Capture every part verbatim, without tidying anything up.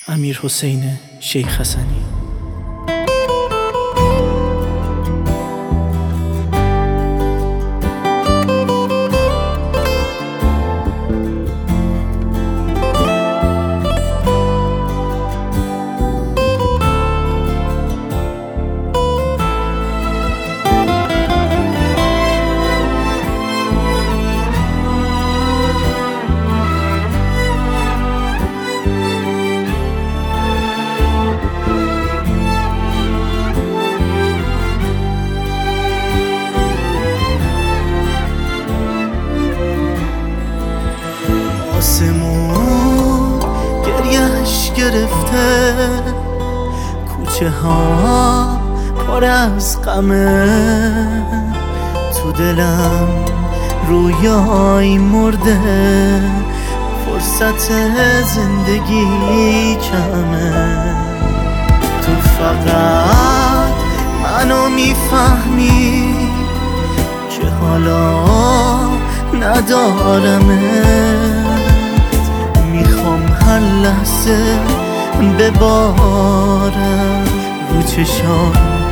امیرحسین شیخ حسنی. آسمون گریهش گرفته، کوچه ها پر از غمه، تو دلم رویای مرده، فرصت زندگی کمه. تو فقط منو میفهمی که حالا ندارمت، میخوام هر لحظه ببارم رو چشام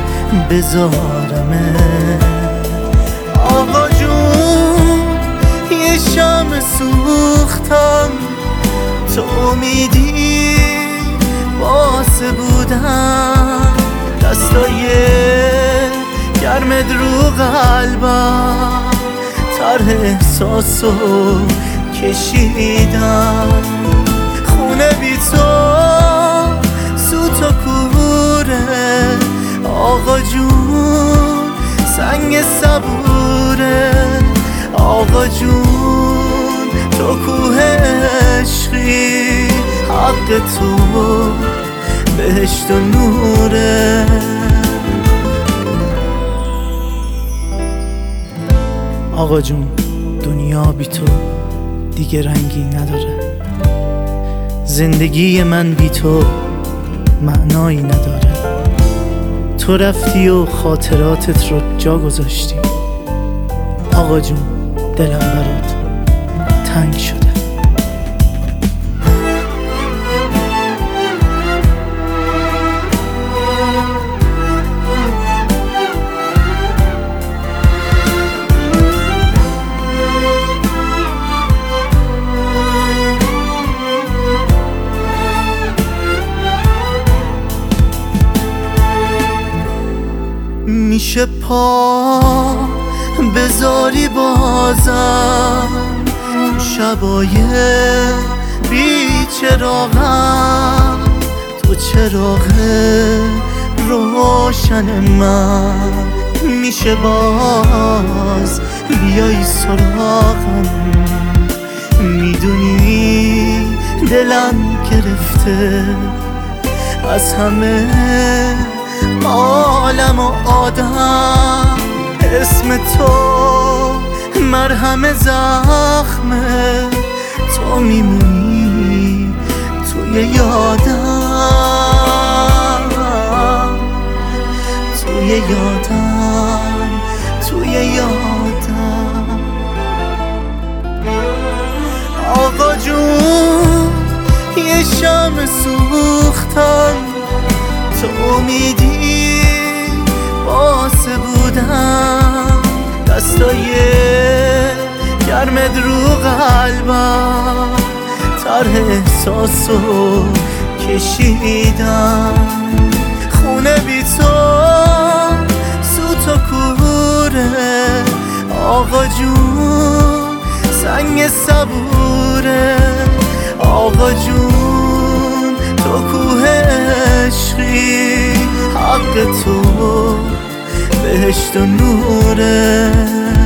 بذارمت. آقا جون یه شمع سوختم، تو امیدی واسه بودم، دستای گرمت رو قلبم، طرح احساسو کشیدم. خونه بی تو سوت و کوره، آقا جون سنگ صبوره، آقا جون تو کوه عشقی، حق تو بهشت و نوره. آقا جون دنیا بی تو دیگه رنگی نداره، زندگی من بی تو معنایی نداره. تو رفتی و خاطراتت رو جا گذاشتی، آقا جون دلم برات تنگ شده. میشه پا بذاری بازم تو شبای بی چراغم، تو چراغ روشن من. میشه باز بیای سراغم، میدونی دلم گرفته از همه عالم و آدم. اسم تو مرهم زخمه، تو میمونی توی یادم، توی یادم، توی یادم. آقا جون یه شمع سوختم، تو امیدی واسه بودم، دستای گرمت رو قلبم، طرح احساسو کشیدم. خونه بی تو سوت و کوره، آقا جون سنگ صبوره، آقا جون تو کوه عشقی، حق تو بهشت و نوره.